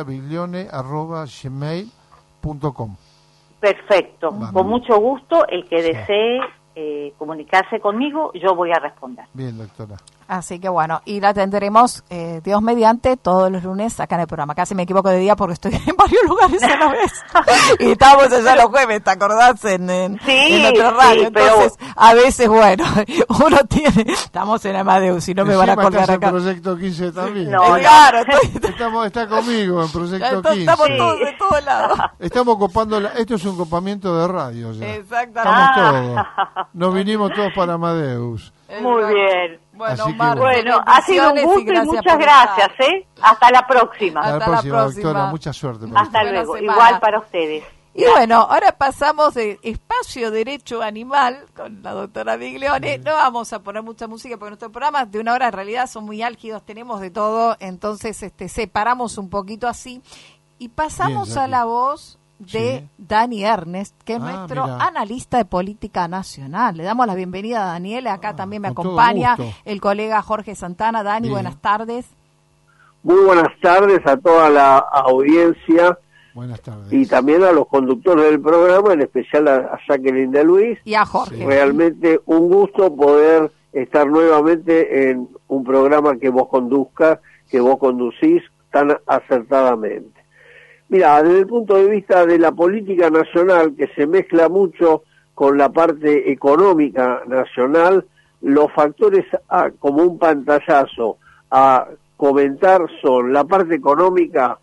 marcelabiglione@gmail.com. Perfecto. Vamos. Con mucho gusto, el que Sí. desee comunicarse conmigo, yo voy a responder. Bien, doctora. Así que bueno, y la tendremos, Dios mediante, todos los lunes acá en el programa. Casi me equivoco de día porque estoy en varios lugares a la vez. Y estamos allá los jueves, ¿te acordás? En nuestra radio. sí, pero- Entonces, a veces, bueno, uno tiene... Estamos en Amadeus, si no me van a Encima colgar estás en acá. Proyecto 15 también. No, Claro, Está conmigo en Proyecto 15. estamos Sí. todos de todos lados. Estamos copando, esto es un copamiento de radio ya. Exactamente. Estamos todos. Nos vinimos todos para Amadeus. Muy bien. Bueno, Así que Marce, Bueno, ha sido un bendiciones gusto y muchas por gracias, estar. Hasta la próxima. Hasta Hasta la la próxima, próxima. doctora. Mucha suerte. por Hasta Buena luego. semana. Igual para ustedes. Y bueno, ahora pasamos de Espacio Derecho Animal con la doctora Biglione. No vamos a poner mucha música porque nuestros programas de una hora en realidad son muy álgidos, tenemos de todo, entonces separamos un poquito así y pasamos Bien, a Jackie. la voz de Sí. Dani Ernest, que es Ah, nuestro mira. analista de política nacional. Le damos la bienvenida a Daniel, acá también me con todo acompaña gusto. el colega Jorge Santana. Dani, Bien. buenas tardes. Muy buenas tardes a toda la audiencia Buenas tardes. y también a los conductores del programa, en especial a Jacqueline de Luis. Y a Jorge. Realmente un gusto poder estar nuevamente en un programa que vos conduzcas, que vos conducís tan acertadamente. Mira, desde el punto de vista de la política nacional, que se mezcla mucho con la parte económica nacional, los factores como un pantallazo a comentar son la parte económica.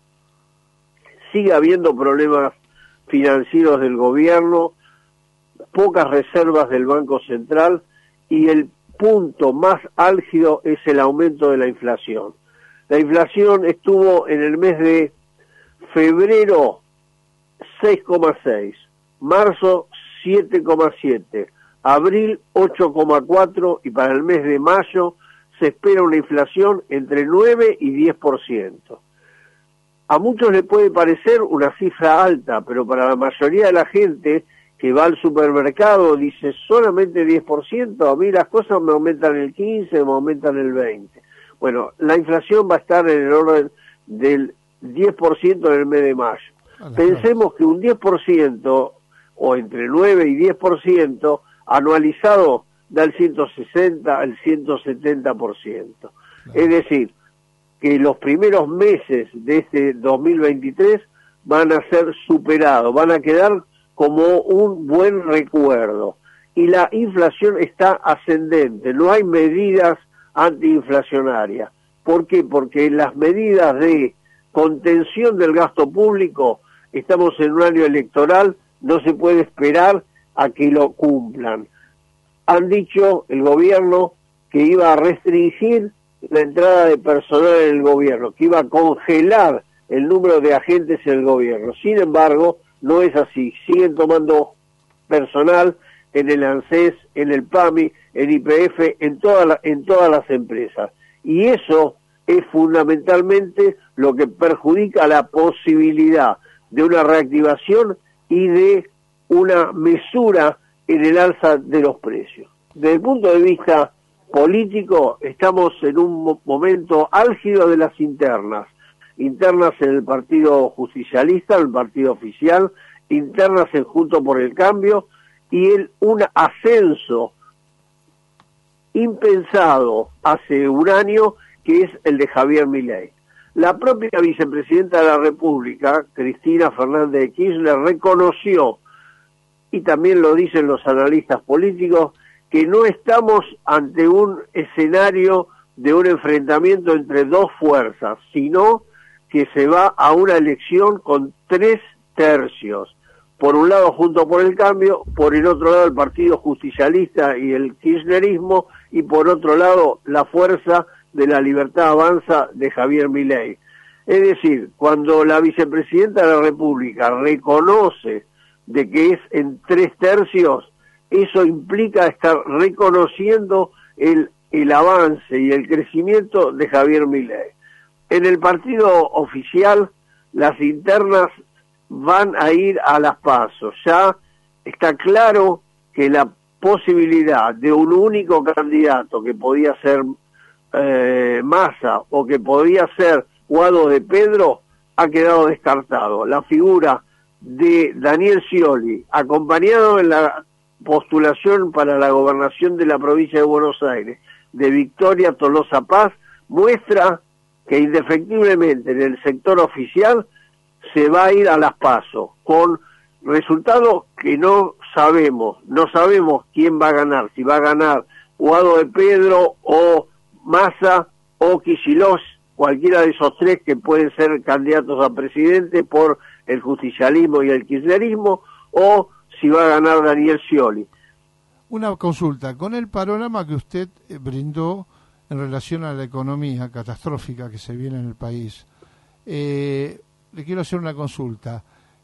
Sigue habiendo problemas financieros del gobierno, pocas reservas del Banco Central y el punto más álgido es el aumento de la inflación. La inflación estuvo en el mes de febrero 6,6, marzo 7,7, abril 8,4 y para el mes de mayo se espera una inflación entre 9 y 10%. A muchos les puede parecer una cifra alta, pero para la mayoría de la gente que va al supermercado dice solamente 10%, a mí las cosas me aumentan el 15, me aumentan el 20. Bueno, la inflación va a estar en el orden del 10% en el mes de mayo. Pensemos que un 10% o entre 9 y 10% anualizado da el 160 al 170%. Es decir, que los primeros meses de este 2023 van a ser superados, van a quedar como un buen recuerdo. Y la inflación está ascendente, no hay medidas antiinflacionarias. ¿Por qué? Porque las medidas de contención del gasto público, estamos en un año electoral, no se puede esperar a que lo cumplan. Han dicho el gobierno que iba a restringir la entrada de personal en el gobierno, que iba a congelar el número de agentes en el gobierno. Sin embargo, no es así. Siguen tomando personal en el ANSES, en el PAMI, en YPF, en todas las empresas. Y eso es fundamentalmente lo que perjudica la posibilidad de una reactivación y de una mesura en el alza de los precios. Desde el punto de vista político, estamos en un momento álgido de las internas en el Partido Justicialista, el partido oficial, internas en Juntos por el Cambio, y un ascenso impensado hace un año, que es el de Javier Milei. La propia vicepresidenta de la República, Cristina Fernández de Kirchner, reconoció, y también lo dicen los analistas políticos, que no estamos ante un escenario de un enfrentamiento entre dos fuerzas, sino que se va a una elección con 3 tercios. Por un lado Juntos por el Cambio, por el otro lado el Partido Justicialista y el kirchnerismo, y por otro lado la fuerza de la Libertad Avanza de Javier Milei. Es decir, cuando la vicepresidenta de la República reconoce de que es en 3 tercios, eso implica estar reconociendo el avance y el crecimiento de Javier Milei. En el partido oficial, las internas van a ir a las PASO. Ya está claro que la posibilidad de un único candidato, que podía ser Massa o que podía ser Guado de Pedro, ha quedado descartado. La figura de Daniel Scioli, acompañado en la postulación para la gobernación de la provincia de Buenos Aires, de Victoria Tolosa Paz, muestra que indefectiblemente en el sector oficial se va a ir a las PASO, con resultados que no sabemos quién va a ganar, si va a ganar Guado de Pedro o Massa o Kicillof, cualquiera de esos 3 que pueden ser candidatos a presidente por el justicialismo y el kirchnerismo, o si va a ganar Daniel Scioli. Una consulta, con el panorama que usted brindó en relación a la economía catastrófica que se viene en el país, le quiero hacer una consulta.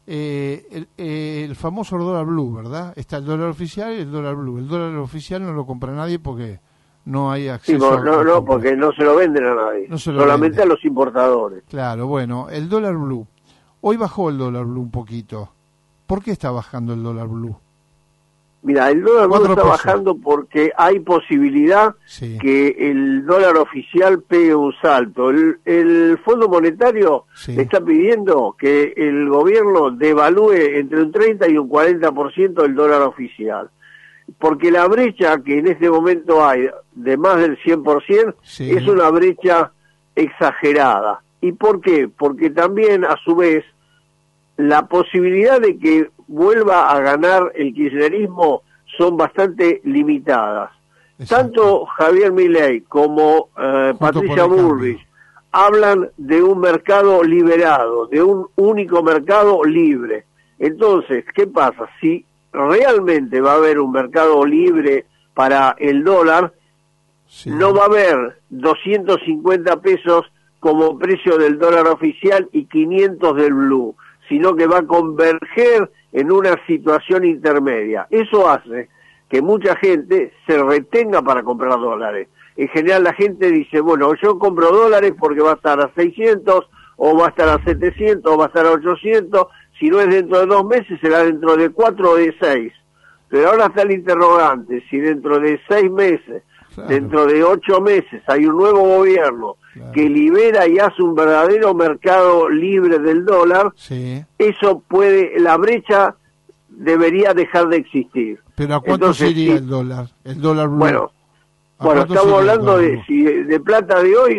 El famoso dólar blue, ¿verdad? Está el dólar oficial y el dólar blue. El dólar oficial no lo compra nadie porque no hay acceso. Sí, no, porque no se lo venden a nadie, solamente a los importadores. Claro, bueno, el dólar blue. Hoy bajó el dólar blue un poquito. ¿Por qué está bajando el dólar blue? Mira, el dólar blue está bajando porque hay posibilidad que el dólar oficial pegue un salto. El Fondo Monetario está pidiendo que el gobierno devalúe entre un 30 y un 40% el dólar oficial. Porque la brecha que en este momento hay de más del 100% es una brecha exagerada. ¿Y por qué? Porque también, a su vez, la posibilidad de que vuelva a ganar el kirchnerismo son bastante limitadas. Exacto. Tanto Javier Milei como Patricia Bullrich hablan de un mercado liberado, de un único mercado libre. Entonces, ¿qué pasa? Si realmente va a haber un mercado libre para el dólar, no va a haber 250 pesos como precio del dólar oficial y 500 del blue, sino que va a converger en una situación intermedia. Eso hace que mucha gente se retenga para comprar dólares. En general la gente dice, bueno, yo compro dólares porque va a estar a 600, o va a estar a 700, o va a estar a 800, si no es dentro de 2 meses será dentro de 4 o de 6. Pero ahora está el interrogante, si dentro de 6 meses Claro. dentro de 8 meses hay un nuevo gobierno Claro. que libera y hace un verdadero mercado libre del dólar, Sí. eso la brecha debería dejar de existir. Pero ¿a cuánto Entonces, sería sí, el dólar? El dólar blue. Bueno, ¿A bueno, cuánto estamos sería el hablando dólar de blue? si de plata de hoy,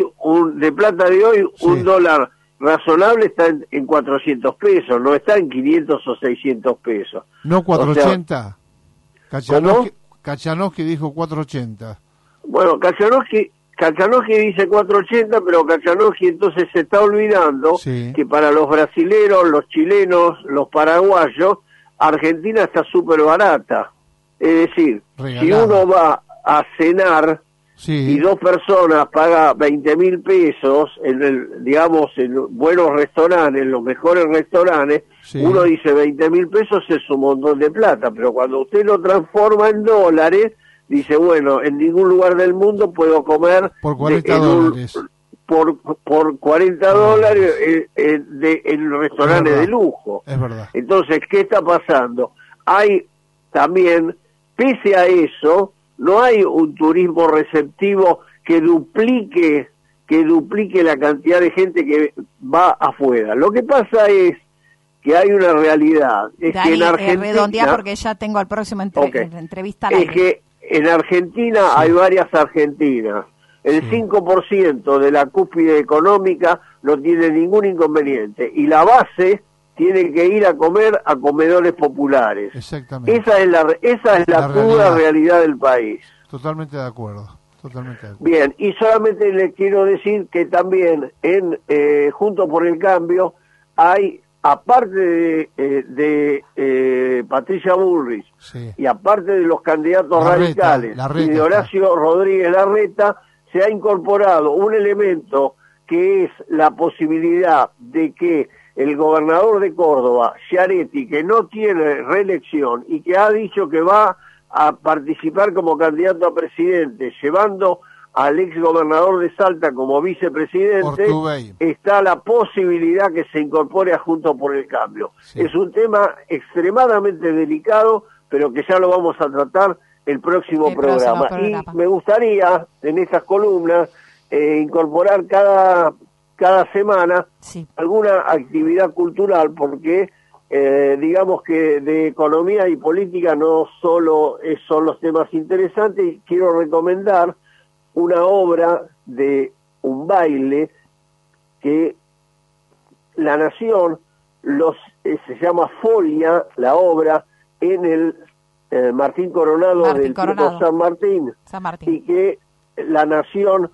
Sí. un dólar razonable está en 400 pesos, no está en 500 o 600 pesos. ¿No O 480? ¿Cómo? Kachanowski dijo 480. Bueno, Kachanowski dice 480, pero Kachanowski entonces se está olvidando Sí. que para los brasileros, los chilenos, los paraguayos, Argentina está súper barata. Es decir, Regalada. si uno va a cenar Sí. y 2 personas paga 20.000 pesos digamos, en buenos restaurantes, en los mejores restaurantes, Sí. uno dice 20.000 pesos es un montón de plata, pero cuando usted lo transforma en dólares, dice, bueno, en ningún lugar del mundo puedo comer Por 40 dólares. por 40 dólares en restaurantes Es de verdad. lujo. Es verdad. Entonces, ¿qué está pasando? Hay también, pese a eso, no hay un turismo receptivo que duplique la cantidad de gente que va afuera. Lo que pasa es que hay una realidad, es Dani, que en Argentina redondea porque ya tengo el próximo Ok. entrevista al es aire. que en Argentina hay varias Argentinas. El 5% de la cúspide económica no tiene ningún inconveniente y la base tiene que ir a comer a comedores populares. Exactamente. Esa es la pura realidad del país. Totalmente de acuerdo. Totalmente de acuerdo. Bien, y solamente le quiero decir que también en Juntos por el Cambio hay, aparte de Patricia Bullrich Sí. y aparte de los candidatos Larreta, radicales Larreta y de está. Horacio Rodríguez Larreta, se ha incorporado un elemento que es la posibilidad de que el gobernador de Córdoba, Schiaretti, que no tiene reelección y que ha dicho que va a participar como candidato a presidente, llevando al ex gobernador de Salta como vicepresidente, Ortubey. está la posibilidad que se incorpore a Juntos por el Cambio. Sí. Es un tema extremadamente delicado, pero que ya lo vamos a tratar el próximo programa. Y me gustaría, en estas columnas, incorporar cada semana alguna actividad cultural, porque digamos que de economía y política no solo son los temas interesantes, y quiero recomendar una obra de un baile que La Nación se llama Folia, la obra, en el Martín Coronado del Teatro San Martín, y que La Nación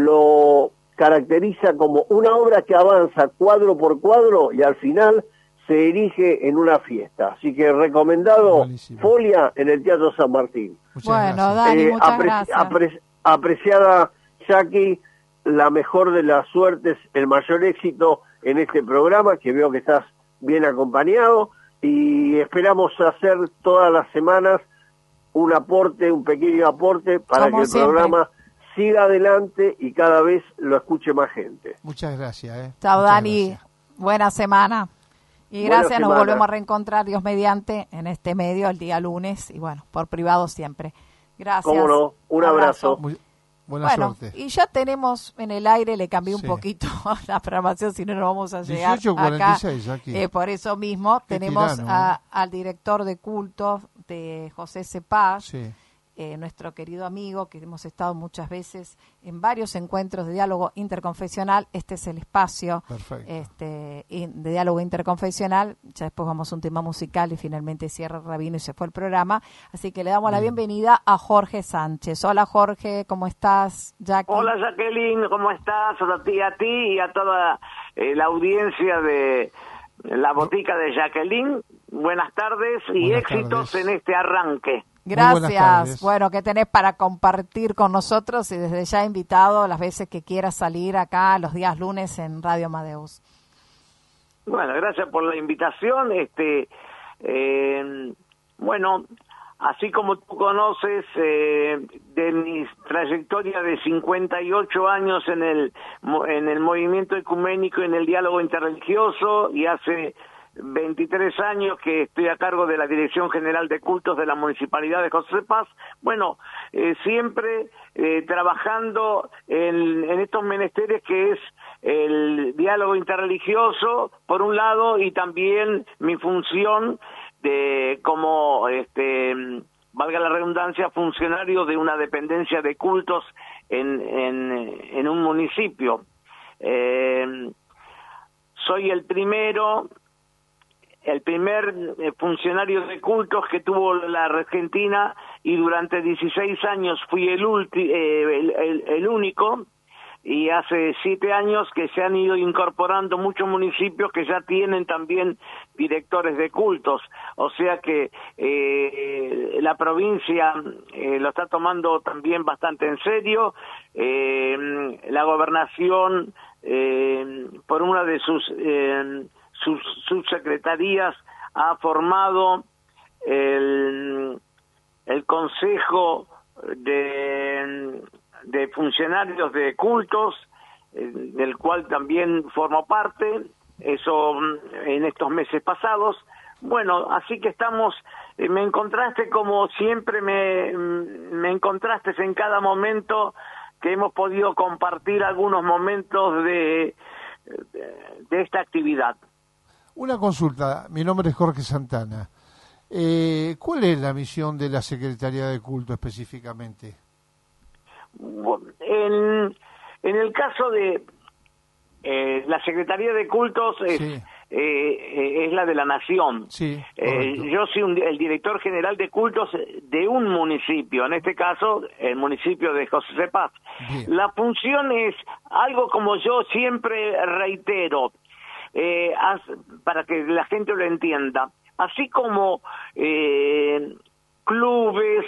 lo caracteriza como una obra que avanza cuadro por cuadro y al final se erige en una fiesta. Así que recomendado. Buenísimo. Folia en el Teatro San Martín. Bueno, Dani, muchas gracias. Apreciada Jackie, la mejor de las suertes, el mayor éxito en este programa, que veo que estás bien acompañado, y esperamos hacer todas las semanas un pequeño aporte para que el programa siga adelante y cada vez lo escuche más gente. Muchas gracias. Chao, Dani. Buena semana. Y gracias, nos volvemos a reencontrar, Dios mediante, en este medio el día lunes, y bueno, por privado siempre. Gracias. Cómo no, un abrazo. Buena suerte. Y ya tenemos en el aire, le cambié un poquito la programación, si no, no vamos a llegar 18:46 acá. Aquí. Por eso mismo tenemos al director de culto de José Cepaz, nuestro querido amigo, que hemos estado muchas veces en varios encuentros de diálogo interconfesional. Este es el espacio de diálogo interconfesional. Ya después vamos a un tema musical y finalmente cierra Rabino y se fue el programa. Así que le damos la bienvenida a Jorge Sánchez. Hola, Jorge, ¿cómo estás? Jackie. Hola, Jacqueline, ¿cómo estás? A ti y a toda la audiencia de la botica de Jacqueline. Buenas tardes y éxitos en este arranque. Gracias. Bueno, ¿qué tenés para compartir con nosotros? Y desde ya invitado las veces que quieras salir acá los días lunes en Radio Amadeus. Bueno, gracias por la invitación. Bueno, así como tú conoces de mi trayectoria de 58 años en el movimiento ecuménico, en el diálogo interreligioso, y hace 23 años que estoy a cargo de la Dirección General de Cultos de la Municipalidad de José Paz, bueno, siempre trabajando en estos menesteres que es el diálogo interreligioso, por un lado, y también mi función de como, valga la redundancia, funcionario de una dependencia de cultos en un municipio. Soy el primer funcionario de cultos que tuvo la Argentina, y durante 16 años fui el único, y hace 7 años que se han ido incorporando muchos municipios que ya tienen también directores de cultos, o sea que la provincia lo está tomando también bastante en serio. La gobernación, por una de sus subsecretarías, ha formado el Consejo de Funcionarios de Cultos, del cual también formo parte, eso en estos meses pasados. Bueno, así que estamos, me encontraste como siempre me encontraste en cada momento que hemos podido compartir algunos momentos de esta actividad. Una consulta, mi nombre es Jorge Santana. ¿Cuál es la misión de la Secretaría de Culto específicamente? En el caso de la Secretaría de Cultos es la de la Nación. Sí, yo soy el director general de cultos de un municipio, en este caso el municipio de José Paz. Bien. La función es algo como yo siempre reitero, para que la gente lo entienda, así como clubes,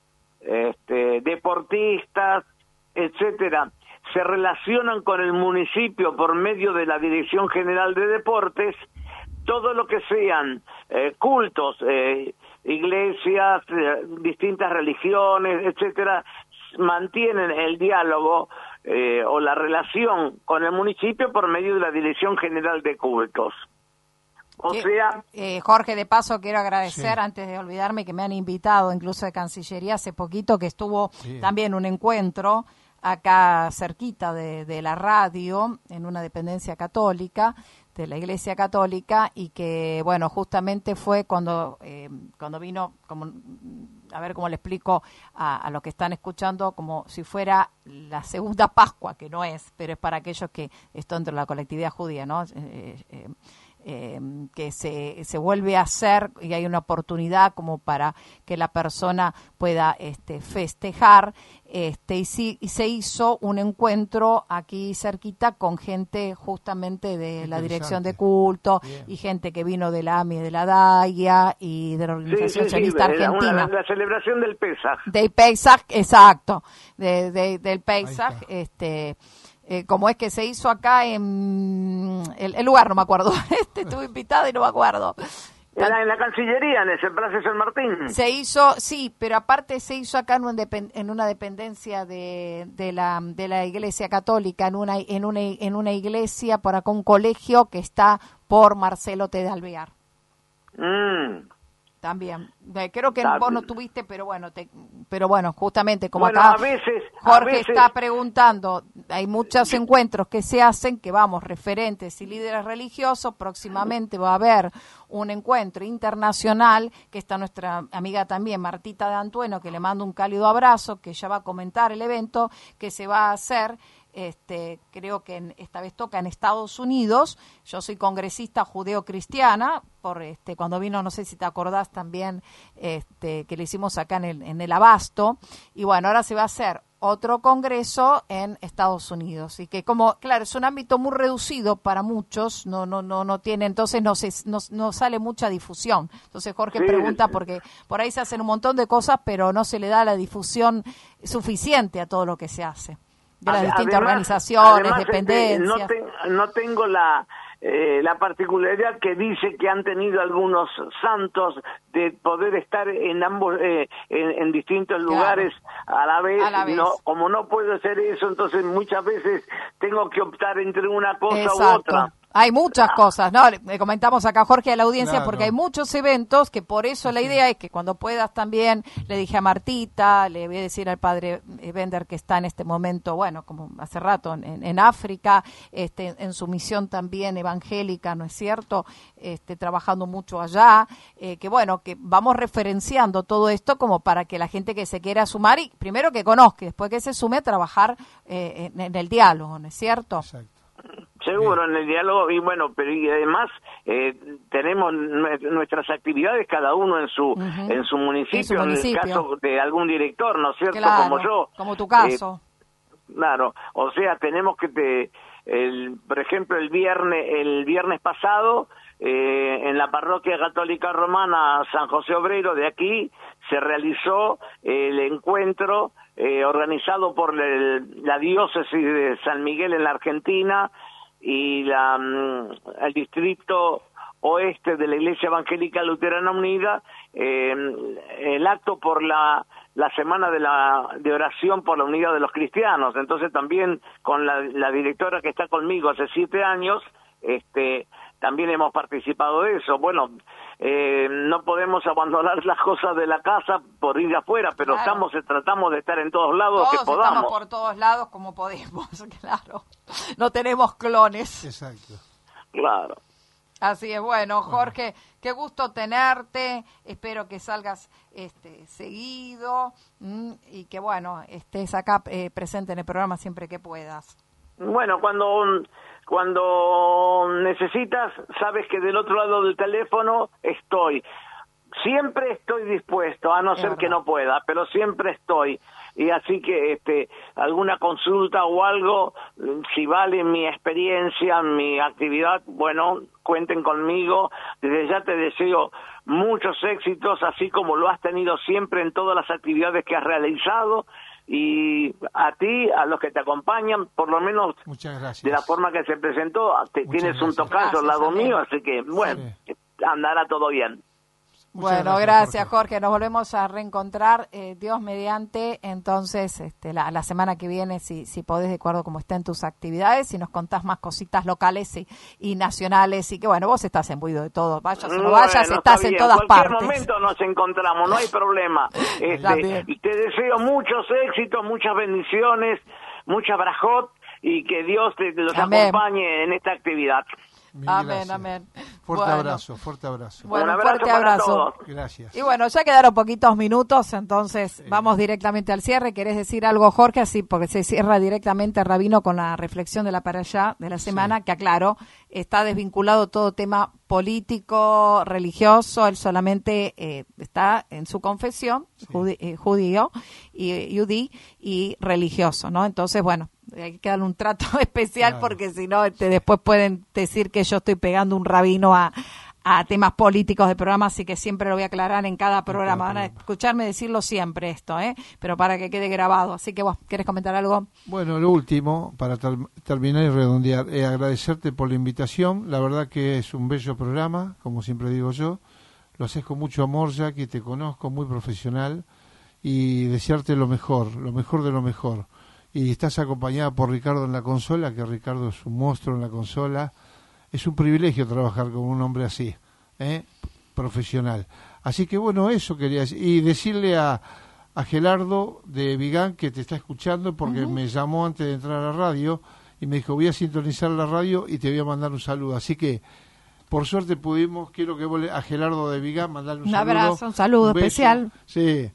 deportistas, etcétera, se relacionan con el municipio por medio de la Dirección General de Deportes, todo lo que sean cultos, iglesias, distintas religiones, etcétera, mantienen el diálogo o la relación con el municipio por medio de la Dirección General de Cultos. O sea, Jorge, de paso quiero agradecer, antes de olvidarme, que me han invitado incluso de Cancillería hace poquito, que estuvo también un encuentro acá cerquita de la radio, en una dependencia católica, de la Iglesia Católica, y que, bueno, justamente fue cuando vino, como, a ver cómo le explico a los que están escuchando, como si fuera la segunda Pascua, que no es, pero es para aquellos que están dentro de la colectividad judía, ¿no? Que se vuelve a hacer, y hay una oportunidad como para que la persona pueda festejar, y se hizo un encuentro aquí cerquita con gente justamente de la Dirección de Culto. Bien. Y gente que vino de la AMI, de la DAIA y de la Organización Sionista Argentina. La celebración del Pesaj. Del Pesaj, exacto, del Pesaj, como es que se hizo acá en el lugar, no me acuerdo, estuve invitada y no me acuerdo. En la Cancillería, en ese Plaza San Martín. Se hizo, sí, pero aparte se hizo acá en una dependencia de la Iglesia Católica, en una iglesia, por acá un colegio que está por Marcelo T. de Alvear. También. Creo que vos no tuviste, pero bueno, justamente como acá a veces, Jorge está preguntando, hay muchos encuentros que se hacen, que vamos, referentes y líderes religiosos, próximamente va a haber un encuentro internacional, que está nuestra amiga también, Martita de Antueno, que le mando un cálido abrazo, que ella va a comentar el evento que se va a hacer. Creo que esta vez toca en Estados Unidos. Yo soy congresista judeo-cristiana, cuando vino, no sé si te acordás también, que le hicimos acá en el Abasto, y bueno, ahora se va a hacer otro congreso en Estados Unidos, y que como, claro, es un ámbito muy reducido para muchos, no tiene, entonces no sale mucha difusión. Entonces Jorge pregunta porque por ahí se hacen un montón de cosas, pero no se le da la difusión suficiente a todo lo que se hace. De las distintas organizaciones, dependencias. No tengo la particularidad que dice que han tenido algunos santos de poder estar en ambos, en distintos lugares a la vez. No, como no puedo hacer eso, entonces muchas veces tengo que optar entre una cosa u otra. Hay muchas cosas, ¿no? Le comentamos acá, Jorge, a la audiencia, Claro. porque hay muchos eventos que por eso la idea es que cuando puedas también, le dije a Martita, le voy a decir al padre Bender que está en este momento, bueno, como hace rato en África, en su misión también evangélica, ¿no es cierto? Trabajando mucho allá, que bueno, que vamos referenciando todo esto como para que la gente que se quiera sumar, y primero que conozca, y después que se sume a trabajar en el diálogo, ¿no es cierto? Exacto. Seguro, en el diálogo, y bueno, pero y además tenemos nuestras actividades cada uno en su municipio, en el caso de algún director, ¿no es cierto? Claro, como yo. Como tu caso. Claro, o sea, tenemos que, por ejemplo, el viernes pasado, en la parroquia católica romana San José Obrero de aquí, se realizó el encuentro organizado por la diócesis de San Miguel en la Argentina y el distrito oeste de la Iglesia Evangélica Luterana Unida, el acto por la semana de oración por la unidad de los cristianos. Entonces también con la directora que está conmigo hace 7 años, también hemos participado de eso. Bueno, no podemos abandonar las cosas de la casa por ir afuera, pero claro, tratamos de estar en todos lados que podamos. Estamos por todos lados como podemos, claro. No tenemos clones. Exacto. Claro. Así es, bueno, Jorge, qué gusto tenerte, espero que salgas seguido y que, bueno, estés acá presente en el programa siempre que puedas. Bueno, cuando necesitas, sabes que del otro lado del teléfono estoy. Siempre estoy dispuesto, a no ser que no pueda, pero siempre estoy. Y así que alguna consulta o algo, si vale mi experiencia, mi actividad, bueno, cuenten conmigo. Desde ya te deseo muchos éxitos, así como lo has tenido siempre en todas las actividades que has realizado. Y a ti, a los que te acompañan, por lo menos muchas gracias, de la forma que se presentó, tienes un tocayo al lado mío, así que, bueno, andará todo bien. Bueno, gracias Jorge, nos volvemos a reencontrar, Dios mediante, entonces la semana que viene, si podés, de acuerdo como está en tus actividades, si nos contás más cositas locales y nacionales, y que bueno, vos estás imbuido de todo, vayas o no vayas, estás en todas partes. En cualquier momento nos encontramos, no hay problema. Te deseo muchos éxitos, muchas bendiciones, mucha brajot, y que Dios los acompañe en esta actividad. Amén, amén. Fuerte abrazo. Bueno, un fuerte abrazo. Gracias. Y bueno, ya quedaron poquitos minutos, entonces vamos directamente al cierre. ¿Querés decir algo, Jorge? Así, porque se cierra directamente Rabino con la reflexión de la parashá de la semana, que aclaro, está desvinculado todo tema político, religioso, él solamente está en su confesión, judío y yudí y religioso, ¿no? Entonces, bueno, hay que darle un trato especial, porque si no, después pueden decir que yo estoy pegando un rabino a temas políticos de programa, así que siempre lo voy a aclarar en cada programa. Van a escucharme decirlo siempre esto, pero para que quede grabado. Así que vos, ¿querés comentar algo? Bueno, lo último, para terminar y redondear, agradecerte por la invitación. La verdad que es un bello programa, como siempre digo yo. Lo haces con mucho amor, ya que te conozco, muy profesional, y desearte lo mejor de lo mejor. Y estás acompañada por Ricardo en la consola, que Ricardo es un monstruo en la consola. Es un privilegio trabajar con un hombre así, profesional. Así que bueno, eso quería decir. Y decirle a Gelardo de Vigán, que te está escuchando, porque me llamó antes de entrar a la radio y me dijo, voy a sintonizar la radio y te voy a mandar un saludo. Así que, por suerte quiero que vos a Gelardo de Vigán mandarle un saludo. Un abrazo, un saludo especial. Sí,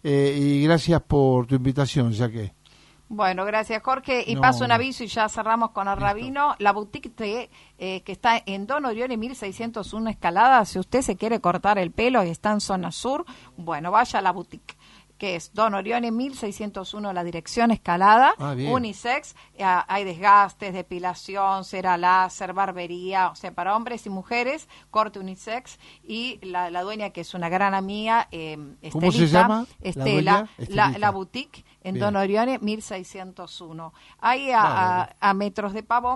y gracias por tu invitación, ya que... Bueno, gracias Jorge. Y paso un aviso y ya cerramos con el rabino. La boutique que está en Don Orione 1601 Escalada, si usted se quiere cortar el pelo y está en zona sur, bueno, vaya a la boutique, que es Don Orione 1601, la dirección Escalada, unisex, hay desgastes, depilación, cera láser, barbería, o sea, para hombres y mujeres, corte unisex, y la dueña, que es una gran amiga, Estelita, ¿cómo se llama? Estela, la boutique en Don Orione 1601. Ahí a metros de Pavón,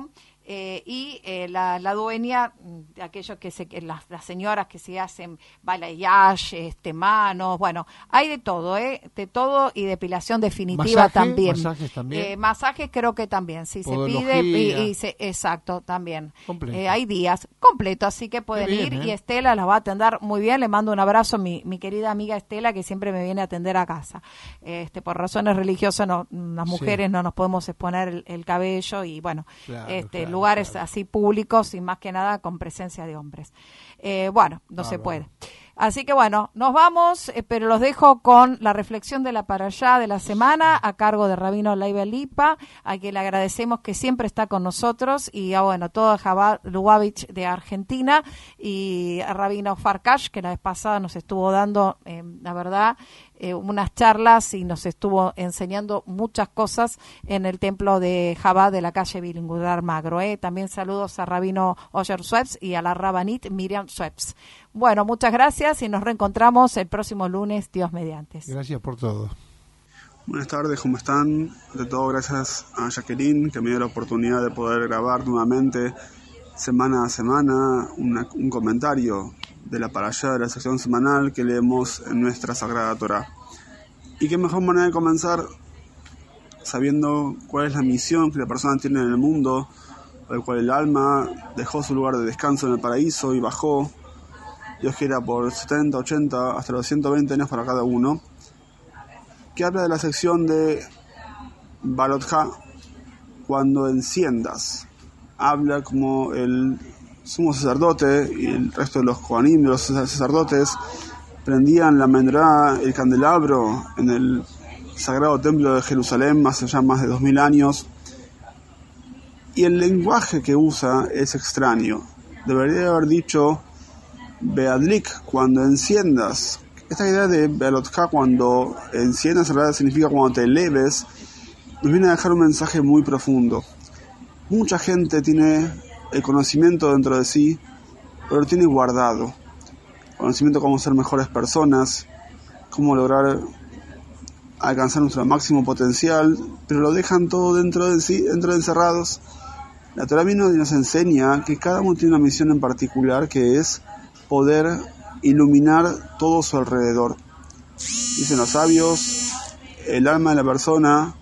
y la dueña, aquellos las señoras que se hacen balayage, manos, bueno, hay de todo, de todo, y depilación definitiva también. Masajes también. Masajes creo que también, si se pide, exacto, también. Hay días completos, así que pueden ir, y Estela las va a atender muy bien. Le mando un abrazo a mi querida amiga Estela, que siempre me viene a atender a casa. Por razones religiosas, las mujeres no nos podemos exponer el cabello, y bueno, lugares así públicos, y más que nada con presencia de hombres. No se puede. Así que bueno, nos vamos, pero los dejo con la reflexión de la parashá de la semana a cargo de Rabino Leiva Lipa, a quien le agradecemos que siempre está con nosotros, y a todo Chabad Lubavitch de Argentina, y a Rabino Farkash, que la vez pasada nos estuvo dando, la verdad, unas charlas, y nos estuvo enseñando muchas cosas en el templo de Chabad de la calle Bilingular Magro. También saludos a Rabino Osher Schweppes y a la Rabanit Miriam Schweppes. Bueno, muchas gracias, y nos reencontramos el próximo lunes, Dios mediante. Gracias por todo. Buenas tardes, ¿cómo están? De todo, gracias a Jacqueline, que me dio la oportunidad de poder grabar nuevamente semana a semana un comentario de la parashá de la sección semanal que leemos en nuestra Sagrada Torá. Y qué mejor manera de comenzar sabiendo cuál es la misión que la persona tiene en el mundo, por el cual el alma dejó su lugar de descanso en el paraíso y bajó, Dios quiera, por 70, 80, hasta los 120 años para cada uno, que habla de la sección de Balotja, cuando enciendas. Habla como el sumo sacerdote y el resto de los kohanim, de los sacerdotes, prendían la menorá, el candelabro, en el sagrado templo de Jerusalén hace ya más de 2000 años. Y el lenguaje que usa es extraño. Debería haber dicho Beadlik, cuando enciendas. Esta idea de Bealotja, cuando enciendas, en realidad significa cuando te eleves, nos viene a dejar un mensaje muy profundo. Mucha gente tiene el conocimiento dentro de sí, pero lo tiene guardado. Conocimiento de cómo ser mejores personas, cómo lograr alcanzar nuestro máximo potencial, pero lo dejan todo dentro de sí, dentro de encerrados. La Torá nos enseña que cada uno tiene una misión en particular, que es poder iluminar todo su alrededor. Dicen los sabios, el alma de la persona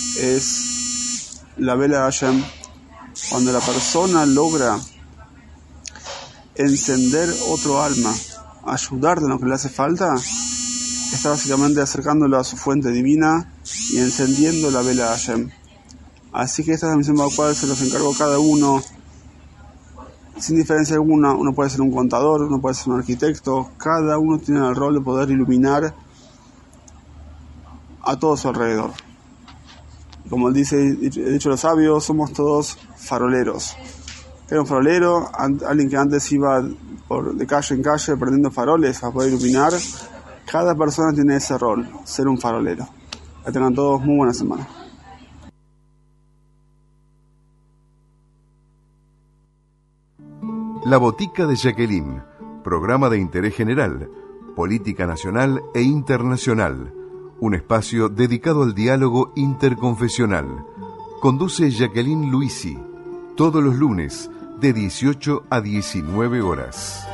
es la vela de Hashem. Cuando la persona logra encender otro alma, ayudarle en lo que le hace falta, está básicamente acercándolo a su fuente divina y encendiendo la vela de Hashem. Así que esta es la misión por la cual se los encargo cada uno, sin diferencia alguna. Uno puede ser un contador, uno puede ser un arquitecto, cada uno tiene el rol de poder iluminar a todo su alrededor. Como dicho los sabios, somos todos faroleros. Era un farolero, alguien que antes iba de calle en calle prendiendo faroles para poder iluminar. Cada persona tiene ese rol, ser un farolero. Que tengan todos muy buena semana. La Botica de Jacqueline, programa de interés general, política nacional e internacional, un espacio dedicado al diálogo interconfesional. Conduce Jacqueline Luisi, todos los lunes de 18 a 19 horas.